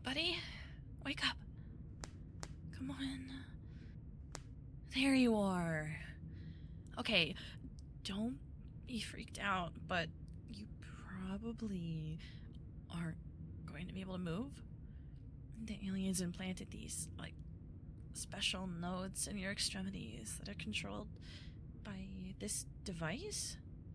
buddy? Wake up. Come on. There you are. Okay, don't be freaked out, but you probably aren't going to be able to move. The aliens implanted these, special nodes in your extremities that are controlled by this device.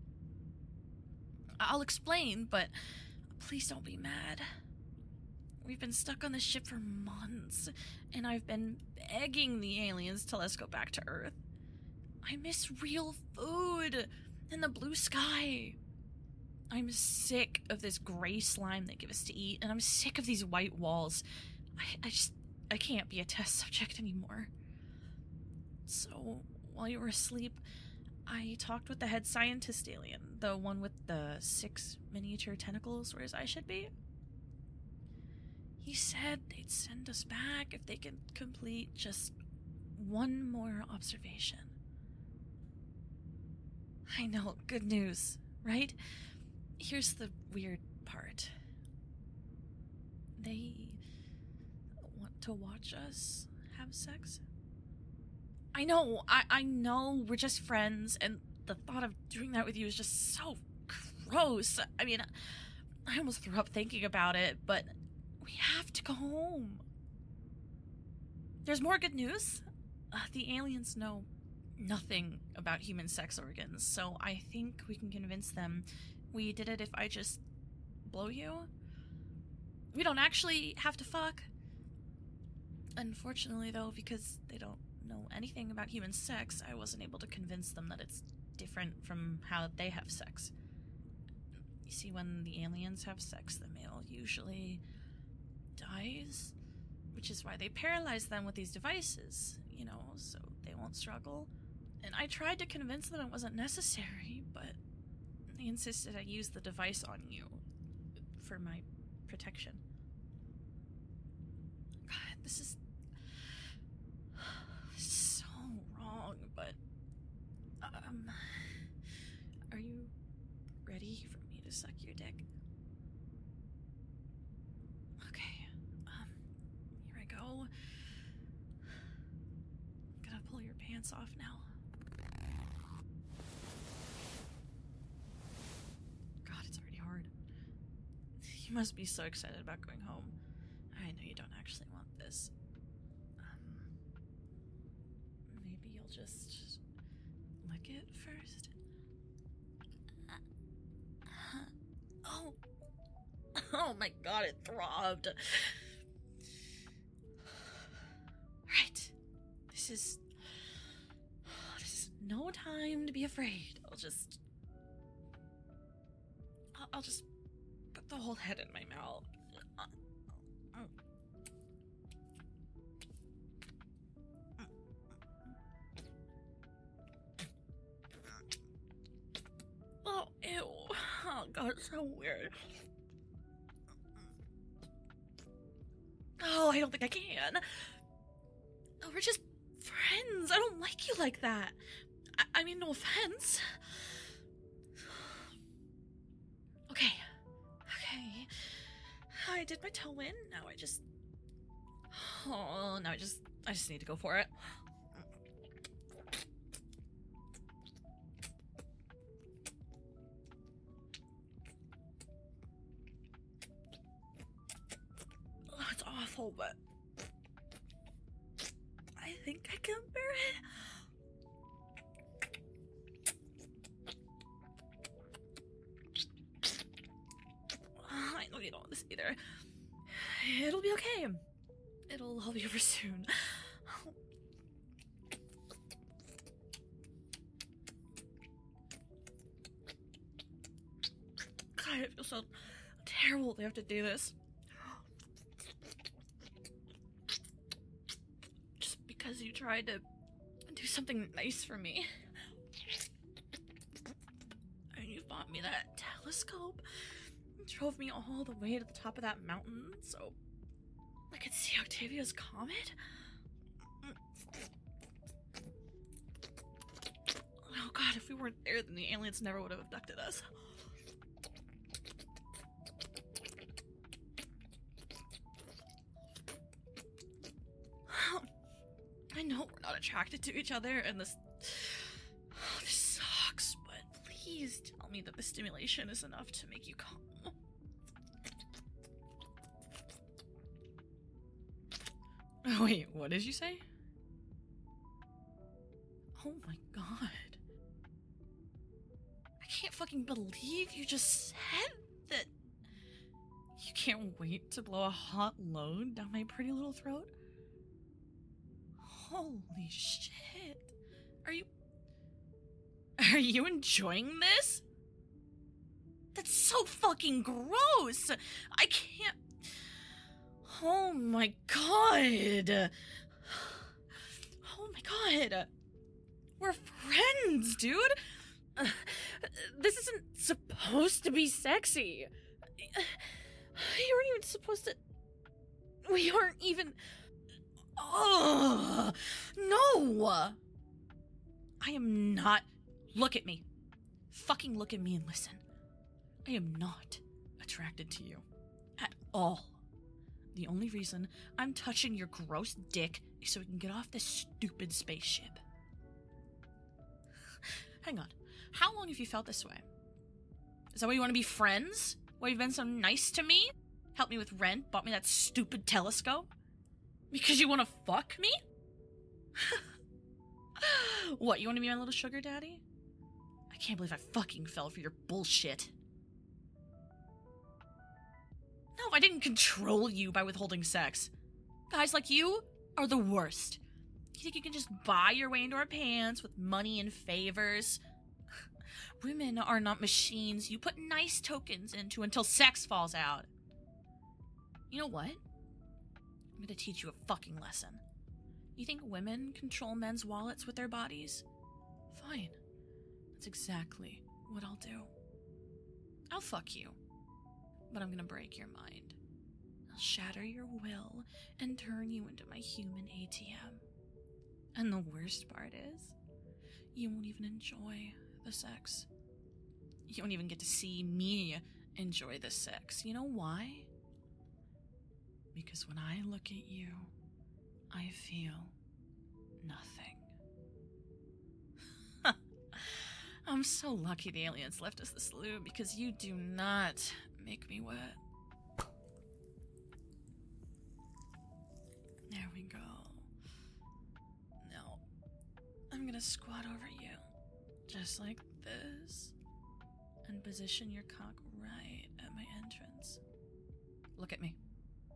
I'll explain, but please don't be mad. We've been stuck on this ship for months, and I've been begging the aliens to let us go back to Earth. I miss real food and the blue sky. I'm sick of this gray slime they give us to eat, and I'm sick of these white walls. I can't be a test subject anymore. So, while you were asleep, I talked with the head scientist alien, the one with the 6 miniature tentacles where his eye should be. He said they'd send us back if they could complete just one more observation. I know, good news, right? Here's the weird part. They want to watch us have sex. I know, I know we're just friends, and the thought of doing that with you is just so gross. I mean, I almost threw up thinking about it, but we have to go home. There's more good news. The aliens know nothing about human sex organs, so I think we can convince them we did it if I just blow you. We don't actually have to fuck. Unfortunately, though, because they don't know anything about human sex, I wasn't able to convince them that it's different from how they have sex. You see, when the aliens have sex, the male usually dies, which is why they paralyze them with these devices, so they won't struggle. And I tried to convince them it wasn't necessary, but they insisted I use the device on you for my protection. God, this is so wrong, but are you ready for me to suck your dick? Okay, here I go. I'm gonna pull your pants off now. God, it's already hard. You must be so excited about going home. I know you don't actually want this. Maybe you'll just lick it first? Oh my god, it throbbed. Right. This is no time to be afraid. I'll just put the whole head in my mouth. Oh, ew. Oh god, it's so weird. Oh, I don't think I can. Oh, we're just friends. I don't like you like that. I mean, no offense. Okay. I did my toe in. Now I just need to go for it. Oh, it's awful, but I think I can bear it. I know you don't want this either. It'll be okay. It'll all be over soon. God, it feels so terrible they have to do this. Just because you tried to do something nice for me. And you bought me that telescope. Drove me all the way to the top of that mountain so I could see Octavia's comet. Oh god, if we weren't there, then the aliens never would have abducted us. know we're not attracted to each other, and this sucks, but please tell me that the stimulation is enough to make you come. Wait, what did you say? Oh my god. I can't fucking believe you just said that. You can't wait to blow a hot load down my pretty little throat? Holy shit. Are you enjoying this? That's so fucking gross. I can't. Oh my god. Oh my god. We're friends, dude. This isn't supposed to be sexy. You weren't even supposed to. We aren't even. Oh, no! I am not. Look at me. Fucking look at me and listen. I am not attracted to you. At all. The only reason I'm touching your gross dick is so we can get off this stupid spaceship. Hang on. How long have you felt this way? Is that why you want to be friends? Why you've been so nice to me? Helped me with rent, bought me that stupid telescope? Because you want to fuck me? What, you want to be my little sugar daddy? I can't believe I fucking fell for your bullshit. No, I didn't control you by withholding sex. Guys like you are the worst. You think you can just buy your way into our pants with money and favors? Women are not machines you put nice tokens into until sex falls out. You know what? I'm gonna teach you a fucking lesson. You think women control men's wallets with their bodies? Fine. That's exactly what I'll do. I'll fuck you. But I'm gonna break your mind. I'll shatter your will and turn you into my human ATM. And the worst part is, you won't even enjoy the sex. You won't even get to see me enjoy the sex. You know why? Because when I look at you, I feel nothing. I'm so lucky the aliens left us this lube because you do not make me wet. There we go. Now, I'm gonna squat over you, just like this, and position your cock right at my entrance. Look at me.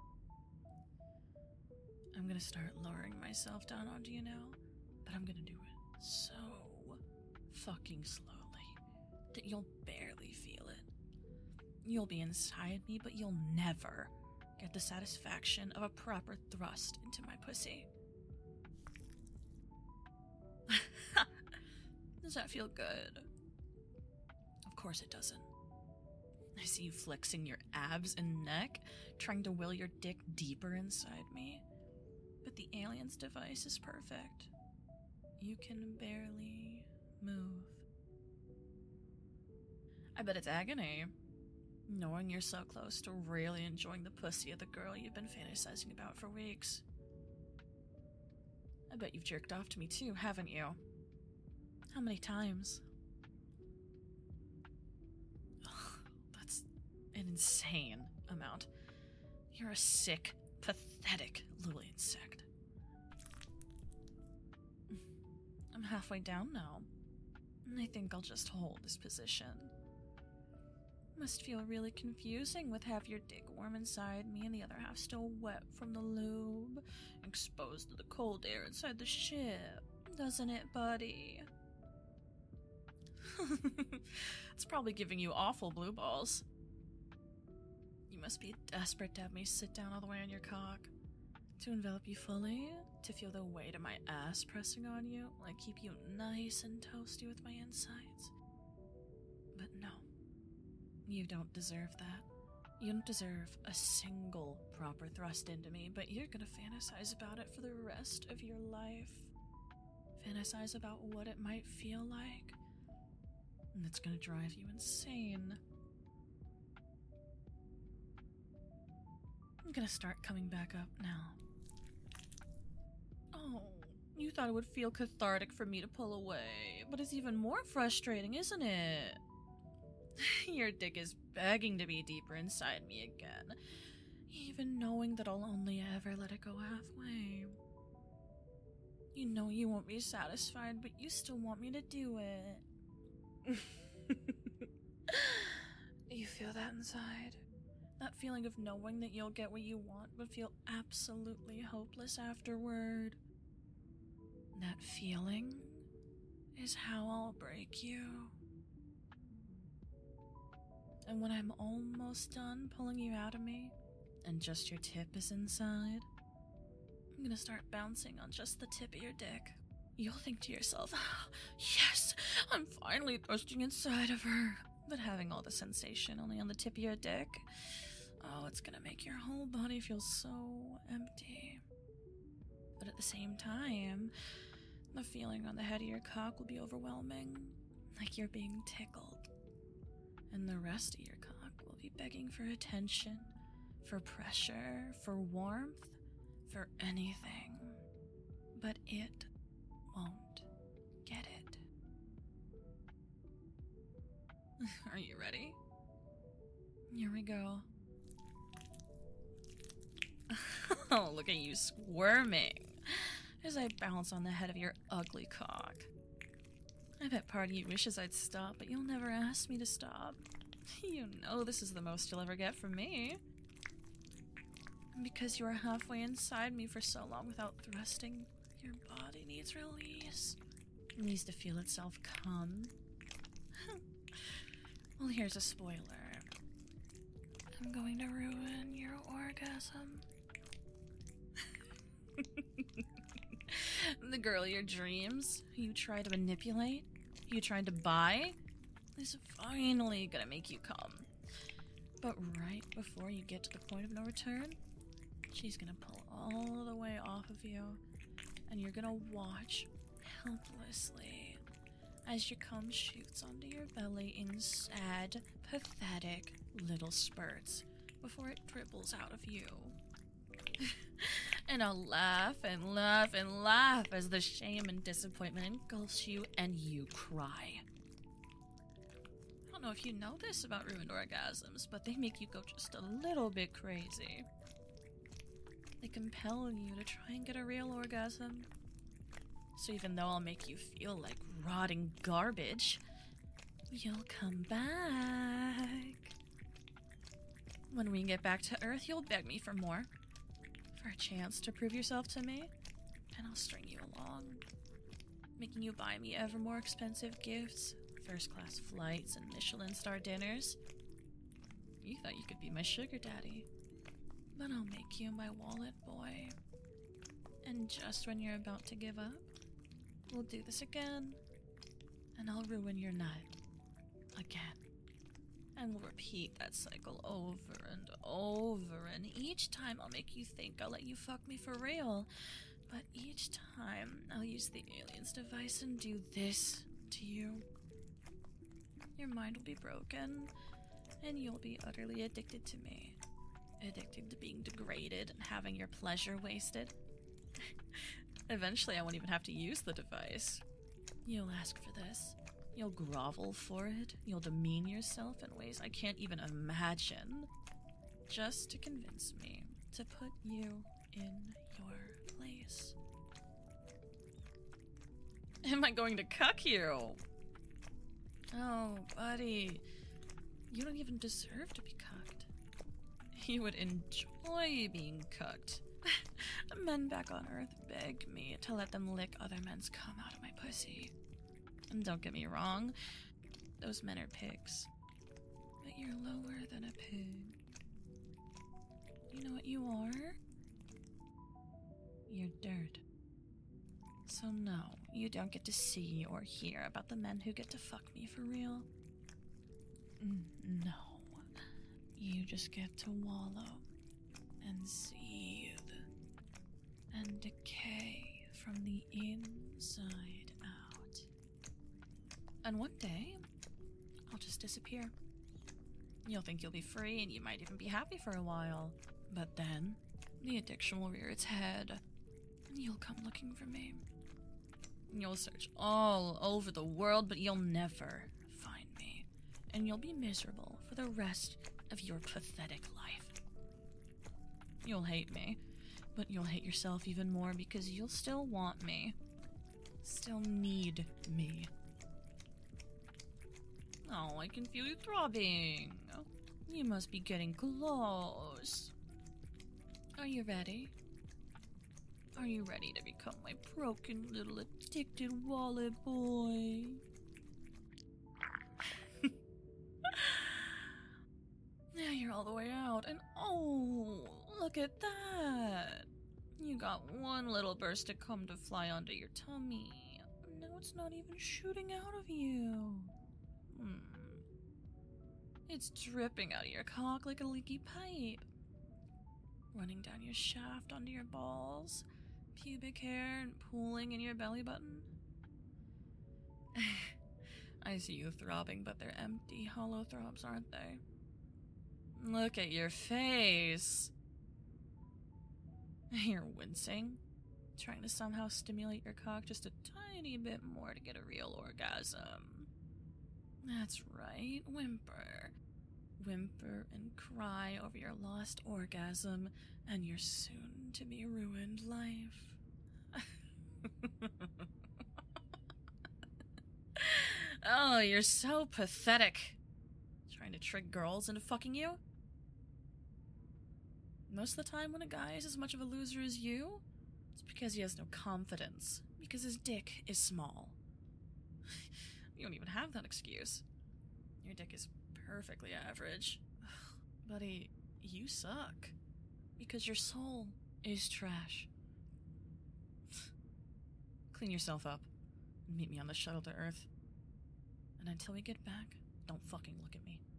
I'm gonna start lowering myself down onto you now, but I'm gonna do it so fucking slowly that you'll barely feel it. You'll be inside me, but you'll never get the satisfaction of a proper thrust into my pussy. Does that feel good? Of course it doesn't. I see you flexing your abs and neck, trying to will your dick deeper inside me. But the alien's device is perfect. You can barely move. I bet it's agony, knowing you're so close to really enjoying the pussy of the girl you've been fantasizing about for weeks. I bet you've jerked off to me too, haven't you? How many times? Ugh, that's an insane amount. You're a sick, pathetic little insect. I'm halfway down now, and I think I'll just hold this position. Must feel really confusing with half your dick warm inside me and the other half still wet from the lube, exposed to the cold air inside the ship, doesn't it, buddy? It's probably giving you awful blue balls. You must be desperate to have me sit down all the way on your cock, to envelop you fully, to feel the weight of my ass pressing on you, like keep you nice and toasty with my insides. But no, you don't deserve that. You don't deserve a single proper thrust into me, but you're gonna fantasize about it for the rest of your life. Fantasize about what it might feel like, and it's gonna drive you insane. I'm gonna start coming back up now. Oh, you You thought it would feel cathartic for me to pull away, but it's even more frustrating, isn't it? Your dick is begging to be deeper inside me again, even knowing that I'll only ever let it go halfway. You know you won't be satisfied, but you still want me to do it. Do you feel that inside? That feeling of knowing that you'll get what you want, but feel absolutely hopeless afterward. That feeling is how I'll break you. And when I'm almost done pulling you out of me, and just your tip is inside, I'm gonna start bouncing on just the tip of your dick. You'll think to yourself, yes, I'm finally thrusting inside of her. But having all the sensation only on the tip of your dick, oh, it's gonna make your whole body feel so empty. But at the same time, the feeling on the head of your cock will be overwhelming, like you're being tickled. And the rest of your cock will be begging for attention, for pressure, for warmth, for anything. But it won't get it. Are you ready? Here we go. Oh, look at you squirming as I bounce on the head of your ugly cock. I bet part of you wishes I'd stop, but you'll never ask me to stop. You know this is the most you'll ever get from me. Because you were halfway inside me for so long without thrusting, your body needs release. It needs to feel itself come. Well, here's a spoiler. I'm going to ruin your orgasm. The girl of your dreams, who you tried to manipulate, who you tried to buy, is finally gonna make you come. But right before you get to the point of no return, she's gonna pull all the way off of you, and you're gonna watch helplessly as your cum shoots onto your belly in sad, pathetic little spurts before it dribbles out of you. And I'll laugh and laugh and laugh as the shame and disappointment engulfs you and you cry. I don't know if you know this about ruined orgasms, but they make you go just a little bit crazy. They compel you to try and get a real orgasm. So even though I'll make you feel like rotting garbage, you'll come back. When we get back to Earth, you'll beg me for more. For a chance to prove yourself to me, and I'll string you along, making you buy me ever more expensive gifts, first-class flights and Michelin-star dinners. You thought you could be my sugar daddy, but I'll make you my wallet boy. And just when you're about to give up, we'll do this again, and I'll ruin your nut again. And we'll repeat that cycle over and over, and each time I'll make you think I'll let you fuck me for real, but each time I'll use the alien's device and do this to you. Your mind will be broken, and you'll be utterly addicted to me. Addicted to being degraded and having your pleasure wasted. Eventually I won't even have to use the device. You'll ask for this. You'll grovel for it. You'll demean yourself in ways I can't even imagine, just to convince me to put you in your place. Am I going to cuck you? Oh, buddy. You don't even deserve to be cucked. You would enjoy being cucked. Men back on Earth beg me to let them lick other men's cum out of my pussy. And don't get me wrong, those men are pigs. But you're lower than a pig. You know what you are? You're dirt. So no, you don't get to see or hear about the men who get to fuck me for real. No. You just get to wallow and seethe and decay from the inside out. And one day, I'll just disappear. You'll think you'll be free, and you might even be happy for a while. But then, the addiction will rear its head. You'll come looking for me. You'll search all over the world, but you'll never find me. And you'll be miserable for the rest of your pathetic life. You'll hate me, but you'll hate yourself even more because you'll still want me. Still need me. Oh, I can feel you throbbing. You must be getting close. Are you ready? Are you ready to become my broken little addicted wallet boy? Now you're all the way out, and oh, look at that! You got one little burst to come to fly onto your tummy. Now it's not even shooting out of you. It's dripping out of your cock like a leaky pipe. Running down your shaft onto your balls, pubic hair, and pooling in your belly button. I see you throbbing, but they're empty, hollow throbs, aren't they? Look at your face. You're wincing, trying to somehow stimulate your cock just a tiny bit more to get a real orgasm. That's right, whimper. Whimper and cry over your lost orgasm and your soon-to-be ruined life. Oh, you're so pathetic. Trying to trick girls into fucking you? Most of the time when a guy is as much of a loser as you, it's because he has no confidence. Because his dick is small. You don't even have that excuse. Your dick is perfectly average. Buddy, you suck. Because your soul is trash. Clean yourself up and meet me on the shuttle to Earth. And until we get back, don't fucking look at me.